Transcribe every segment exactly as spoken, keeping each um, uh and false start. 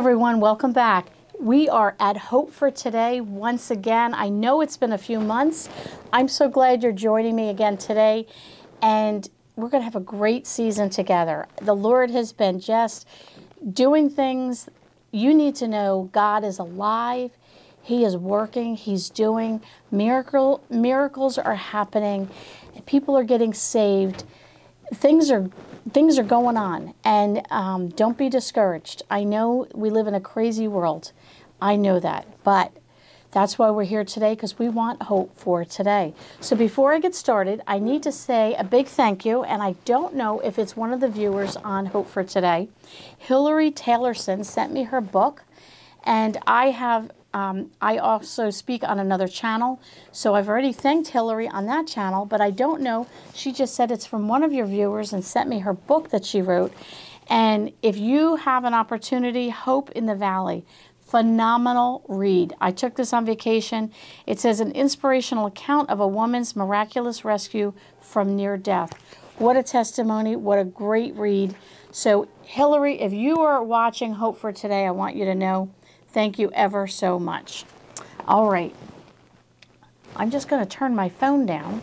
everyone, welcome back. We are at Hope for Today once again. I know it's been a few months. I'm so glad you're joining me again today, and we're going to have a great season together. The Lord has been just doing things. You need to know God is alive. He is working. He's doing miracle miracles are happening. People are getting saved. Things are things are going on, and um, don't be discouraged. I know we live in a crazy world. I know that, but that's why we're here today, because we want hope for today. So before I get started, I need to say a big thank you, and I don't know if it's one of the viewers on Hope for Today. Hillary Taylorson sent me her book, and I have Um, I also speak on another channel, so I've already thanked Hillary on that channel, but I don't know. She just said it's from one of your viewers and sent me her book that she wrote. And if you have an opportunity, Hope in the Valley, phenomenal read. I took this on vacation. It says an inspirational account of a woman's miraculous rescue from near death. What a testimony. What a great read. So Hillary, if you are watching Hope for Today, I want you to know, thank you ever so much. All right. I'm just going to turn my phone down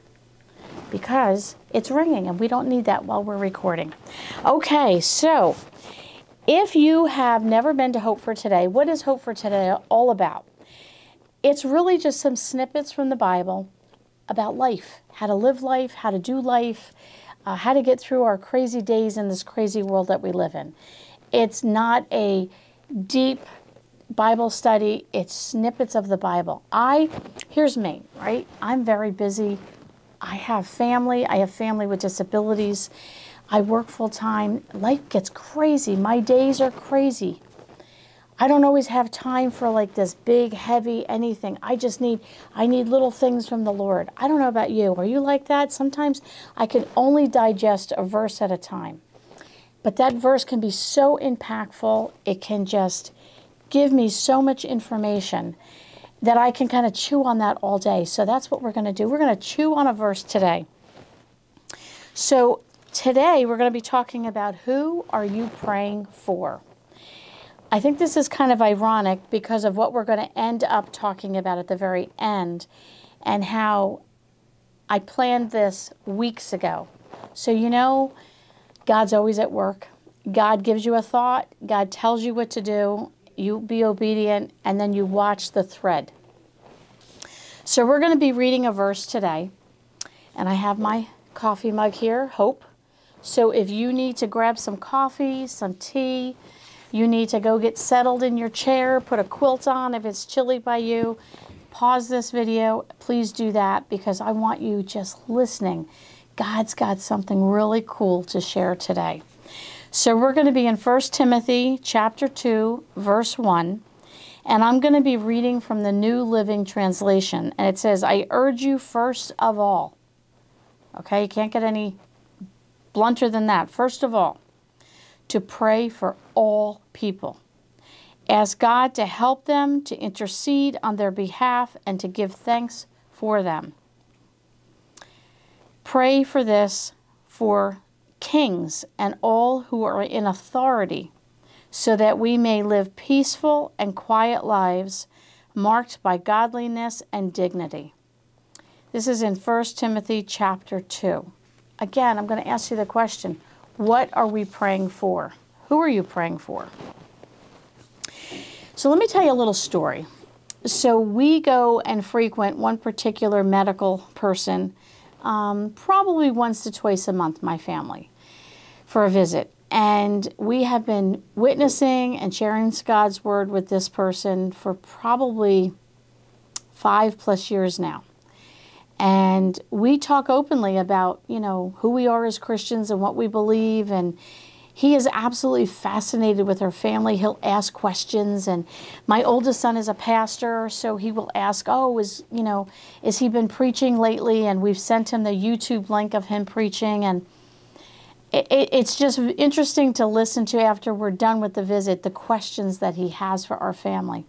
because it's ringing, and we don't need that while we're recording. Okay, so if you have never been to Hope for Today, what is Hope for Today all about? It's really just some snippets from the Bible about life, how to live life, how to do life, uh, how to get through our crazy days in this crazy world that we live in. It's not a deep Bible study, it's snippets of the Bible. I, here's me, right? I'm very busy. I have family. I have family with disabilities. I work full time. Life gets crazy. My days are crazy. I don't always have time for like this big, heavy anything. I just need, I need little things from the Lord. I don't know about you. Are you like that? Sometimes I can only digest a verse at a time. But that verse can be so impactful. It can just give me so much information that I can kind of chew on that all day. So that's what we're going to do. We're going to chew on a verse today. So today we're going to be talking about who are you praying for? I think this is kind of ironic because of what we're going to end up talking about at the very end and how I planned this weeks ago. So you know, God's always at work. God gives you a thought. God tells you what to do. You be obedient, and then you watch the thread. So we're going to be reading a verse today, and I have my coffee mug here, Hope. So if you need to grab some coffee, some tea, you need to go get settled in your chair, put a quilt on if it's chilly by you, pause this video, please do that, because I want you just listening. God's got something really cool to share today. So we're going to be in First Timothy chapter two, verse one, and I'm going to be reading from the New Living Translation. And it says, I urge you first of all, okay, you can't get any blunter than that, first of all, to pray for all people. Ask God to help them, to intercede on their behalf, and to give thanks for them. Pray for this for kings and all who are in authority, so that we may live peaceful and quiet lives marked by godliness and dignity. This is in First Timothy chapter two. Again, I'm going to ask you the question, what are we praying for? Who are you praying for? So let me tell you a little story. So we go and frequent one particular medical person Um, probably once to twice a month, my family, for a visit. And we have been witnessing and sharing God's word with this person for probably five plus years now. And we talk openly about, you know, who we are as Christians and what we believe. And he is absolutely fascinated with our family. He'll ask questions, and my oldest son is a pastor, so he will ask, oh, is, you know, is he been preaching lately? And we've sent him the YouTube link of him preaching, and it, it, it's just interesting to listen to after we're done with the visit, the questions that he has for our family.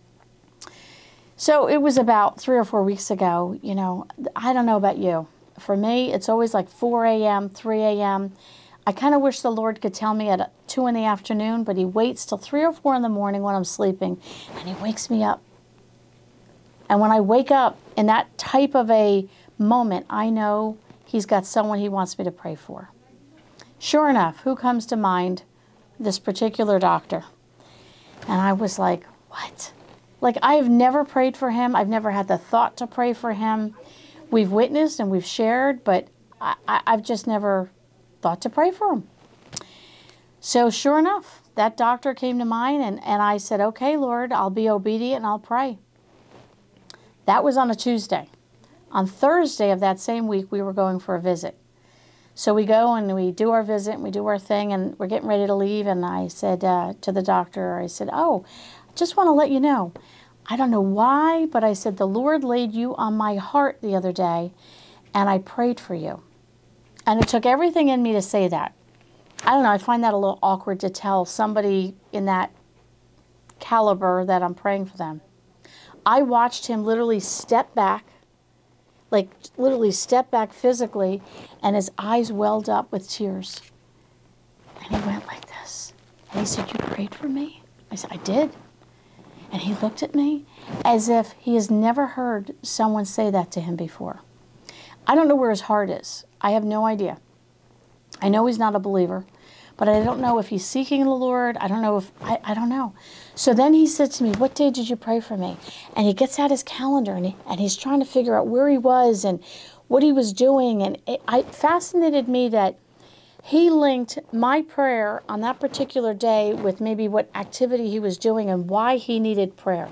So it was about three or four weeks ago, you know, I don't know about you. For me, it's always like four A M, three A M I kind of wish the Lord could tell me at two in the afternoon, but he waits till three or four in the morning when I'm sleeping, and he wakes me up. And when I wake up in that type of a moment, I know he's got someone he wants me to pray for. Sure enough, who comes to mind? This particular doctor. And I was like, what? Like, I have never prayed for him. I've never had the thought to pray for him. We've witnessed and we've shared, but I, I, I've just never thought to pray for him. So sure enough, that doctor came to mind, and, and I said, okay, Lord, I'll be obedient and I'll pray. That was on a Tuesday. On Thursday of that same week, we were going for a visit. So we go and we do our visit and we do our thing, and we're getting ready to leave. And I said uh, to the doctor, I said, oh, I just want to let you know, I don't know why, but I said, the Lord laid you on my heart the other day, and I prayed for you. And it took everything in me to say that. I don't know, I find that a little awkward to tell somebody in that caliber that I'm praying for them. I watched him literally step back, like literally step back physically, and his eyes welled up with tears. And he went like this. And he said, you prayed for me? I said, I did. And he looked at me as if he has never heard someone say that to him before. I don't know where his heart is. I have no idea. I know he's not a believer, but I don't know if he's seeking the Lord. I don't know if, I, I don't know. So then he said to me, what day did you pray for me? And he gets out his calendar, and, he, and he's trying to figure out where he was and what he was doing. And it, it fascinated me that he linked my prayer on that particular day with maybe what activity he was doing and why he needed prayer.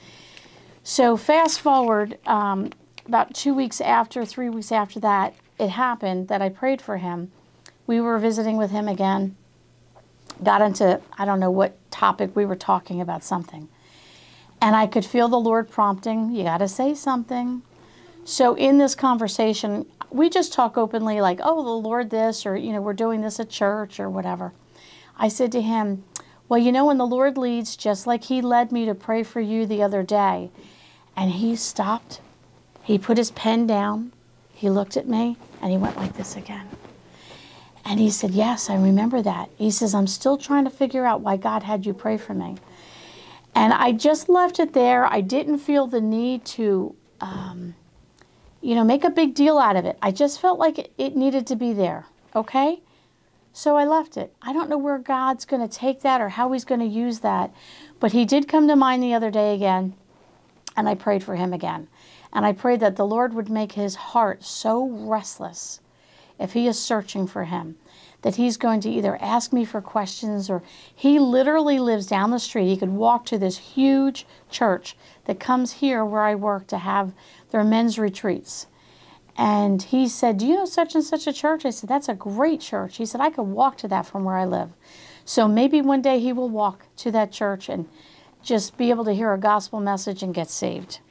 So fast forward, um, about two weeks after, three weeks after that, it happened that I prayed for him. We were visiting with him again, got into, I don't know what topic, we were talking about something. And I could feel the Lord prompting, you got to say something. So in this conversation, we just talk openly like, oh, the Lord this, or, you know, we're doing this at church or whatever. I said to him, well, you know, when the Lord leads, just like he led me to pray for you the other day. And he stopped, he put his pen down, he looked at me, and he went like this again. And he said, yes, I remember that. He says, I'm still trying to figure out why God had you pray for me. And I just left it there. I didn't feel the need to, um, you know, make a big deal out of it. I just felt like it, it needed to be there, okay? So I left it. I don't know where God's going to take that or how he's going to use that. But he did come to mind the other day again, and I prayed for him again. And I prayed that the Lord would make his heart so restless if he is searching for him, that he's going to either ask me for questions, or he literally lives down the street. He could walk to this huge church that comes here where I work to have their men's retreats. And he said, do you know such and such a church? I said, that's a great church. He said, I could walk to that from where I live. So maybe one day he will walk to that church and just be able to hear a gospel message and get saved.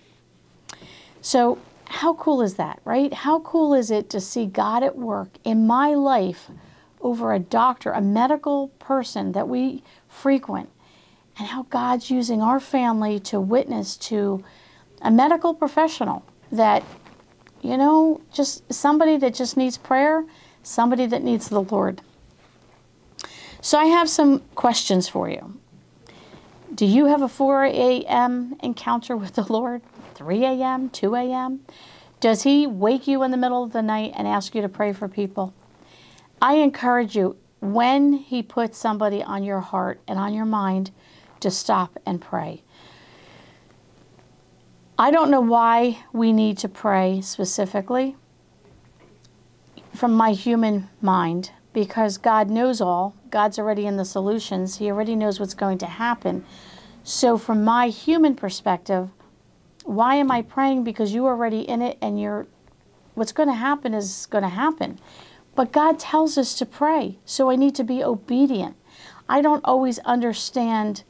So how cool is that, right? How cool is it to see God at work in my life over a doctor, a medical person that we frequent, and how God's using our family to witness to a medical professional that, you know, just somebody that just needs prayer, somebody that needs the Lord. So I have some questions for you. Do you have a four A M encounter with the Lord? three A M, two A M? Does he wake you in the middle of the night and ask you to pray for people? I encourage you, when he puts somebody on your heart and on your mind, to stop and pray. I don't know why we need to pray specifically from my human mind, because God knows all. God's already in the solutions. He already knows what's going to happen. So from my human perspective, why am I praying? Because you're already in it, and you're, what's going to happen is going to happen. But God tells us to pray, so I need to be obedient. I don't always understand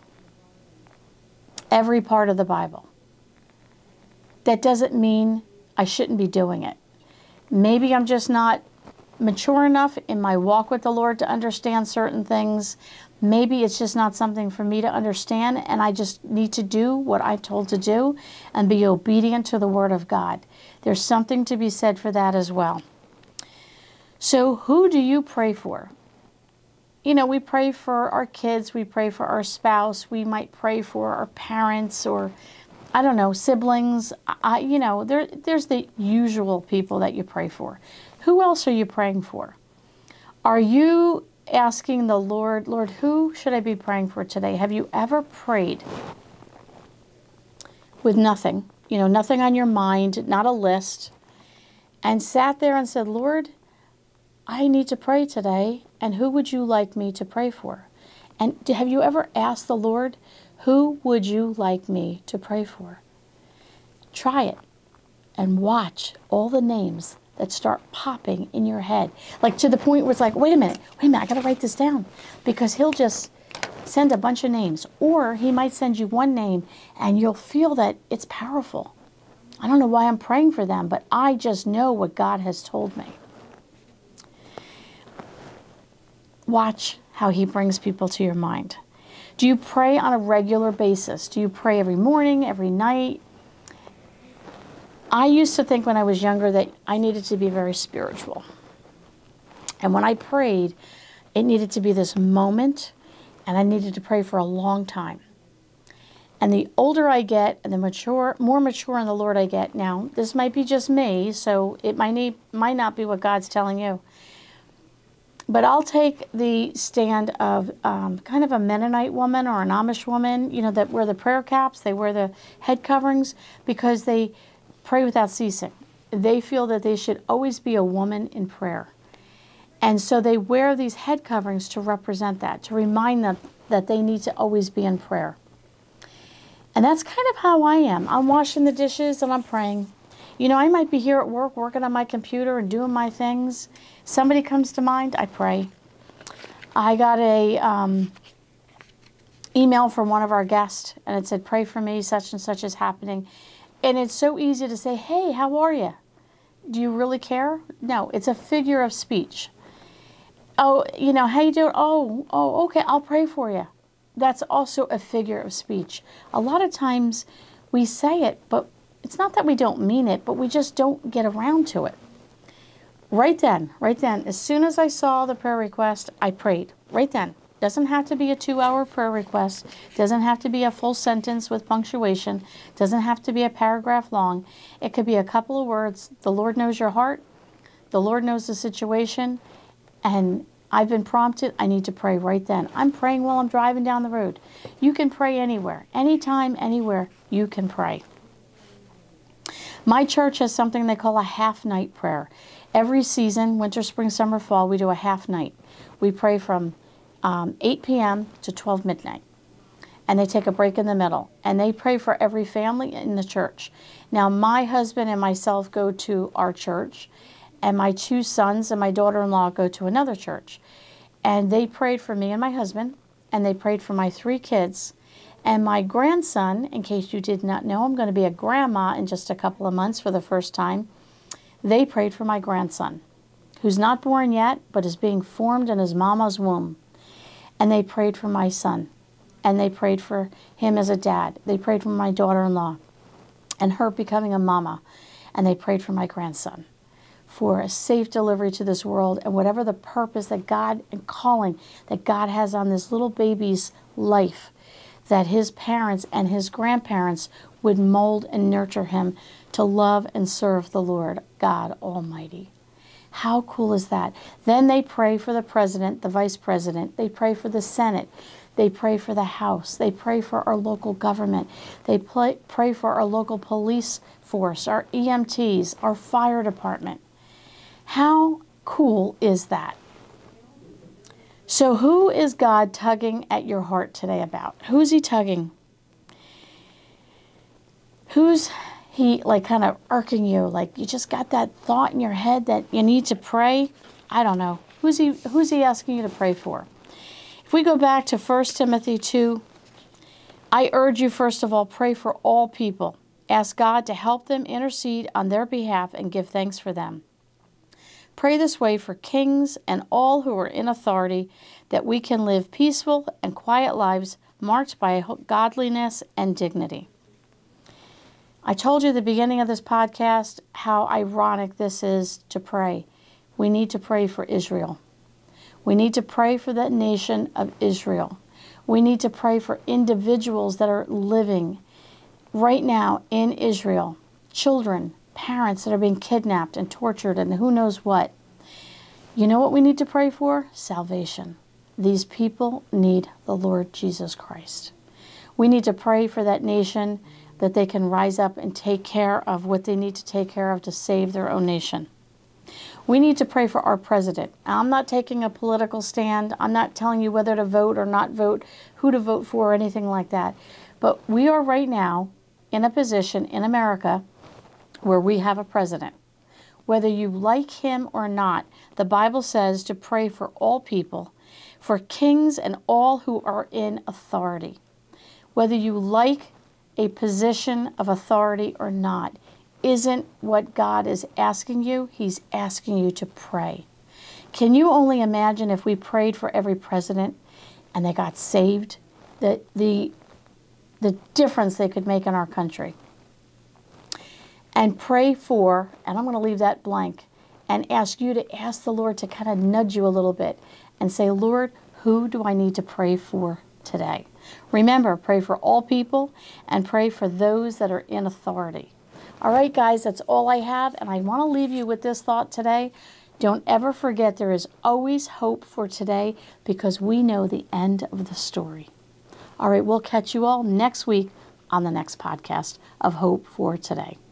every part of the Bible. That doesn't mean I shouldn't be doing it. Maybe I'm just not mature enough in my walk with the Lord to understand certain things. Maybe it's just not something for me to understand, and I just need to do what I'm told to do and be obedient to the Word of God. There's something to be said for that as well. So who do you pray for? you know, we pray for our kids, we pray for our spouse, we might pray for our parents or, I don't know, siblings. I, you know, there, there's the usual people that you pray for. Who else are you praying for? Are you asking the Lord, Lord, who should I be praying for today? Have you ever prayed with nothing, you know, nothing on your mind, not a list, and sat there and said, Lord, I need to pray today, and who would you like me to pray for? And have you ever asked the Lord, who would you like me to pray for? Try it and watch all the names that start popping in your head. Like to the point where it's like, wait a minute, wait a minute, I got to write this down. Because he'll just send a bunch of names. Or he might send you one name and you'll feel that it's powerful. I don't know why I'm praying for them, but I just know what God has told me. Watch how he brings people to your mind. Do you pray on a regular basis? Do you pray every morning, every night? I used to think when I was younger that I needed to be very spiritual. And when I prayed, it needed to be this moment, and I needed to pray for a long time. And the older I get, and the mature, more mature in the Lord I get, now, this might be just me, so it might, need, might not be what God's telling you. But I'll take the stand of um, kind of a Mennonite woman or an Amish woman, you know, that wear the prayer caps, they wear the head coverings, because they pray without ceasing. They feel that they should always be a woman in prayer. And so they wear these head coverings to represent that, to remind them that they need to always be in prayer. And that's kind of how I am. I'm washing the dishes and I'm praying. You know, I might be here at work working on my computer and doing my things. Somebody comes to mind, I pray. I got a um, email from one of our guests, and it said, pray for me, such and such is happening. And it's so easy to say, hey, how are you? Do you really care? No, it's a figure of speech. Oh, you know, how you doing? Oh, oh, okay, I'll pray for you. That's also a figure of speech. A lot of times we say it, but it's not that we don't mean it, but we just don't get around to it. Right then, right then, as soon as I saw the prayer request, I prayed. Right then. Doesn't have to be a two-hour prayer request. Doesn't have to be a full sentence with punctuation. Doesn't have to be a paragraph long. It could be a couple of words. The Lord knows your heart. The Lord knows the situation. And I've been prompted. I need to pray right then. I'm praying while I'm driving down the road. You can pray anywhere. Anytime, anywhere, you can pray. My church has something they call a half-night prayer. Every season, winter, spring, summer, fall, we do a half-night. We pray from um, eight p m to twelve midnight. And they take a break in the middle. And they pray for every family in the church. Now, my husband and myself go to our church. And my two sons and my daughter-in-law go to another church. And they prayed for me and my husband. And they prayed for my three kids. And my grandson, in case you did not know, I'm going to be a grandma in just a couple of months for the first time. They prayed for my grandson, who's not born yet, but is being formed in his mama's womb. And they prayed for my son. And they prayed for him as a dad. They prayed for my daughter-in-law and her becoming a mama. And they prayed for my grandson for a safe delivery to this world and whatever the purpose that God and calling that God has on this little baby's life, that his parents and his grandparents would mold and nurture him to love and serve the Lord God Almighty. How cool is that? Then they pray for the president, the vice president. They pray for the Senate. They pray for the House. They pray for our local government. They pray, pray for our local police force, our E M Ts, our fire department. How cool is that? So who is God tugging at your heart today about? Who's he tugging? Who's he like kind of irking you? Like you just got that thought in your head that you need to pray? I don't know. Who's he, who's he asking you to pray for? If we go back to First Timothy two, I urge you first of all, pray for all people. Ask God to help them, intercede on their behalf, and give thanks for them. Pray this way for kings and all who are in authority, that we can live peaceful and quiet lives marked by godliness and dignity. I told you at the beginning of this podcast how ironic this is to pray. We need to pray for Israel. We need to pray for the nation of Israel. We need to pray for individuals that are living right now in Israel. Children, parents that are being kidnapped and tortured and who knows what. You know what we need to pray for? Salvation. These people need the Lord Jesus Christ. We need to pray for that nation that they can rise up and take care of what they need to take care of to save their own nation. We need to pray for our president. I'm not taking a political stand. I'm not telling you whether to vote or not vote, who to vote for, or anything like that. But we are right now in a position in America where we have a president. Whether you like him or not, the Bible says to pray for all people, for kings and all who are in authority. Whether you like a position of authority or not, isn't what God is asking you. He's asking you to pray. Can you only imagine if we prayed for every president and they got saved, the, the, the difference they could make in our country? And pray for, and I'm going to leave that blank, and ask you to ask the Lord to kind of nudge you a little bit and say, Lord, who do I need to pray for today? Remember, pray for all people and pray for those that are in authority. All right, guys, that's all I have, and I want to leave you with this thought today. Don't ever forget there is always hope for today because we know the end of the story. All right, we'll catch you all next week on the next podcast of Hope for Today.